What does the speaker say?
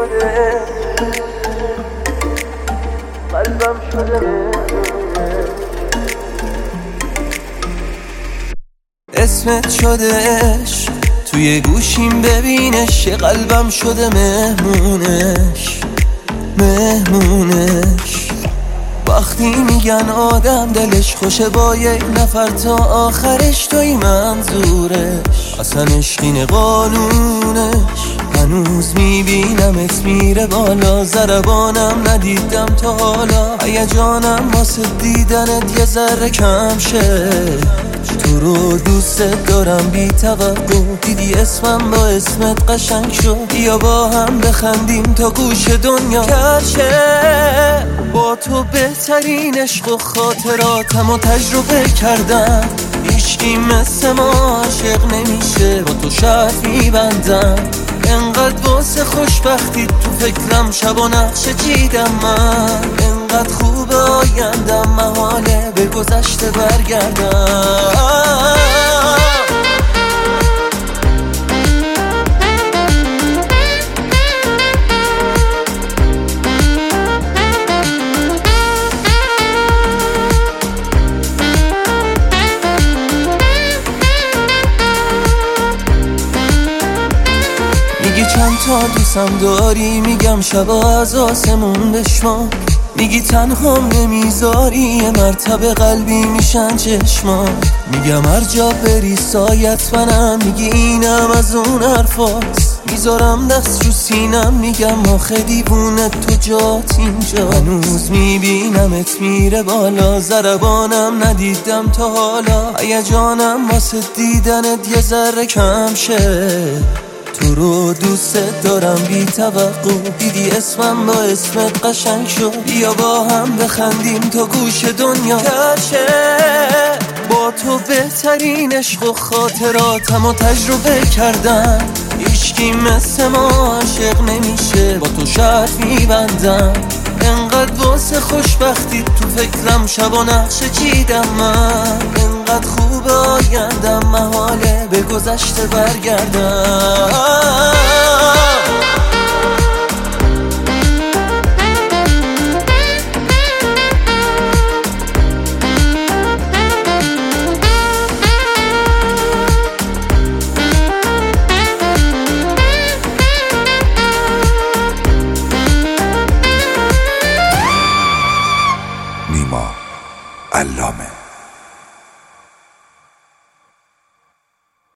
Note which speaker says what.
Speaker 1: شده قلبم شده اسمت شده عشق توی گوشیم ببینش یه قلبم شده مهمونش وقتی میگن آدم دلش خوشه با یک نفر تا آخرش توی منظورش اصلا عشقین قانونش هنوز میبینم میره بالا ضربانم ندیدم تا حالا هیجانم واسه دیدنت یه ذره کم شه تو رو دوست دارم بی توقع دیدی اسمم با اسمت قشنگ شد یا با هم بخندیم تا گوش دنیا کرشه با تو بهترین عشق و خاطراتم و تجربه کردم هیچکی مثل ما عاشق نمیشه با تو شرط میبندم انقدر واسه خوشبختی تو فکرم شب و نقشه چیدم من انقدر خوب آیندم محاله به گذشته برگردم میگی چند تا دوستم داری میگم شبا از آسمون بشما میگی تنهام نمیذاری یه مرتبه قلبی میشن چشما میگم هر جا بری سایت منم میگی اینم از اون حرفاست میذارم دست رو سینم میگم آخه دیوونه تو جات اینجا هنوز میبینمت میره بالا ضربانم ندیدم تا حالا هیجانم واسه دیدنت یه ذره کم شه تو رو دوست دارم بی توقع دیدی اسمم با اسمت قشنگ شد یا با هم بخندیم تا گوش دنیا کرشه با تو بهترین عشق و خاطراتم و تجربه کردم هیچکی مثل ما عاشق نمیشه با تو شرط میبندم انقدر واسه خوشبختی تو فکرم شب و نقشه چیدم من انقدر خوب آیندم محاله به گذشته برگردم